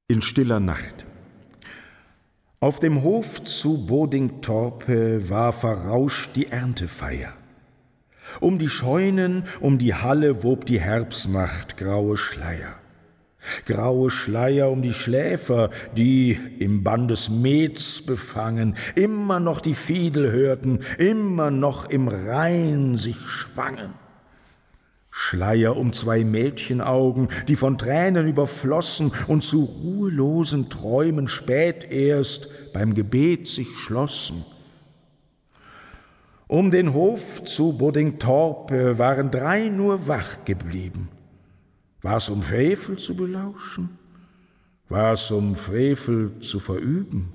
In stiller Nacht. Auf dem Hof zu Bodingtorpe war verrauscht die Erntefeier. Um die Scheunen, um die Halle wob die Herbstnacht graue Schleier. Graue Schleier um die Schläfer, die im Bann des Mets befangen, immer noch die Fiedel hörten, immer noch im Rhein sich schwangen. Schleier um zwei Mädchenaugen, die von Tränen überflossen und zu ruhelosen Träumen spät erst beim Gebet sich schlossen. Um den Hof zu Bodingtorpe waren 3 nur wach geblieben. War's um Frevel zu belauschen? War's um Frevel zu verüben?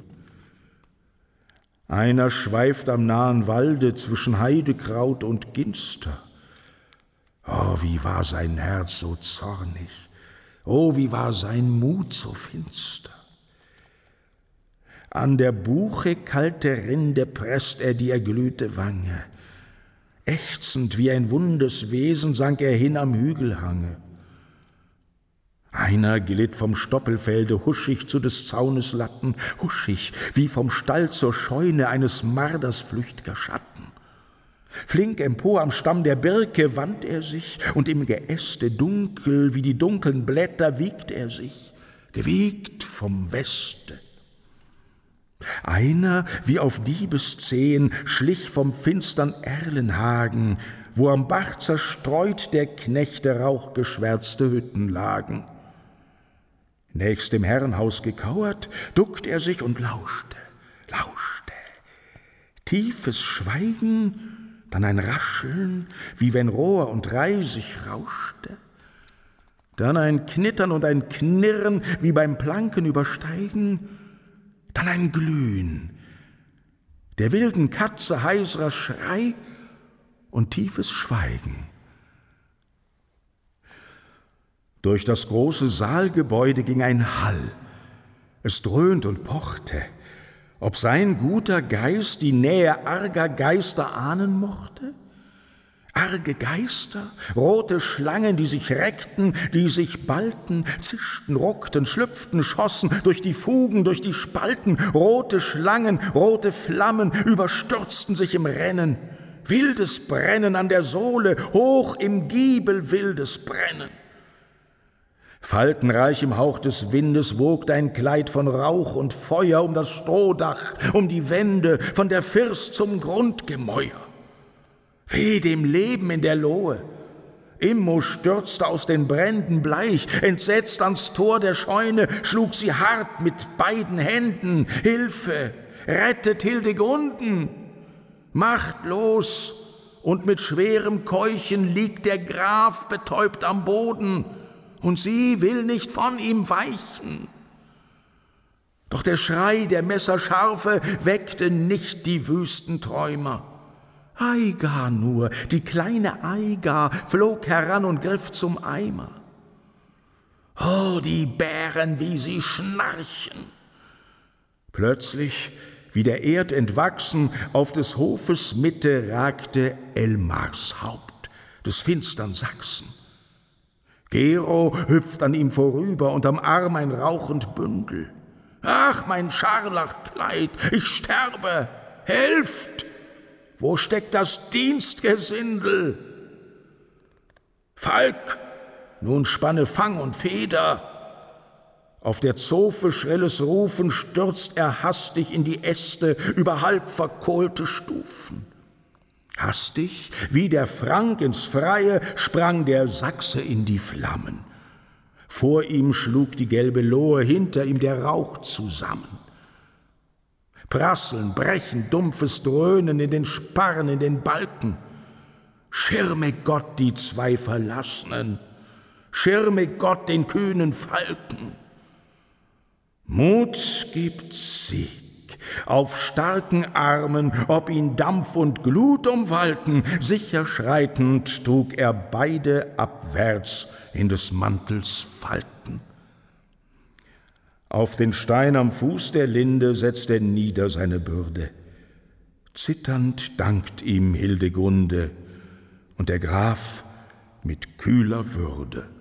Einer schweift am nahen Walde zwischen Heidekraut und Ginster. Oh, wie war sein Herz so zornig, oh, wie war sein Mut so finster. An der Buche kalte Rinde presst er die erglühte Wange. Ächzend wie ein wundes Wesen sank er hin am Hügelhange. Einer glitt vom Stoppelfelde huschig zu des Zaunes Latten, huschig wie vom Stall zur Scheune eines Marders flücht'ger Schatten. Flink empor am Stamm der Birke wandt er sich, und im Geäste dunkel wie die dunklen Blätter wiegt er sich, gewiegt vom Weste. Einer, wie auf Diebeszehen, schlich vom finstern Erlenhagen, wo am Bach zerstreut der Knechte rauchgeschwärzte Hütten lagen. Nächst dem Herrenhaus gekauert, duckt er sich und lauschte. Tiefes Schweigen, dann ein Rascheln, wie wenn Rohr und Reisig rauschte, dann ein Knittern und ein Knirren, wie beim Planken übersteigen, dann ein Glühen, der wilden Katze heiserer Schrei und tiefes Schweigen. Durch das große Saalgebäude ging ein Hall, es dröhnt und pochte, ob sein guter Geist die Nähe arger Geister ahnen mochte? Arge Geister, rote Schlangen, die sich reckten, die sich ballten, zischten, ruckten, schlüpften, schossen, durch die Fugen, durch die Spalten, rote Schlangen, rote Flammen, überstürzten sich im Rennen. Wildes Brennen an der Sohle, hoch im Giebel wildes Brennen. Faltenreich im Hauch des Windes wogte ein Kleid von Rauch und Feuer um das Strohdach, um die Wände, von der First zum Grundgemäuer. Weh dem Leben in der Lohe! Immo stürzte aus den Bränden bleich, entsetzt ans Tor der Scheune, schlug sie hart mit beiden Händen. Hilfe! Rettet Hildegunden! Machtlos und mit schwerem Keuchen liegt der Graf betäubt am Boden, und sie will nicht von ihm weichen. Doch der Schrei der Messerscharfe weckte nicht die wüsten Träumer. Aigar nur, die kleine Aigar, flog heran und griff zum Eimer. Oh, die Bären, wie sie schnarchen! Plötzlich, wie der Erd entwachsen, auf des Hofes Mitte ragte Elmars Haupt, des finstern Sachsen. Gero hüpft an ihm vorüber und am Arm ein rauchend Bündel. Ach, mein Scharlachkleid, ich sterbe! Helft! Wo steckt das Dienstgesindel? Falk, nun spanne Fang und Feder. Auf der Zofe schrilles Rufen stürzt er hastig in die Äste über halb verkohlte Stufen. Hastig, wie der Frank ins Freie, sprang der Sachse in die Flammen. Vor ihm schlug die gelbe Lohe, hinter ihm der Rauch zusammen. Prasseln, Brechen, dumpfes Dröhnen in den Sparren, in den Balken. Schirme Gott die 2 Verlassenen, schirme Gott den kühnen Falken. Mut gibt Sieg. Auf starken Armen, ob ihn Dampf und Glut umwalten, sicher schreitend trug er beide abwärts in des Mantels Falten. Auf den Stein am Fuß der Linde setzt er nieder seine Bürde. Zitternd dankt ihm Hildegunde und der Graf mit kühler Würde.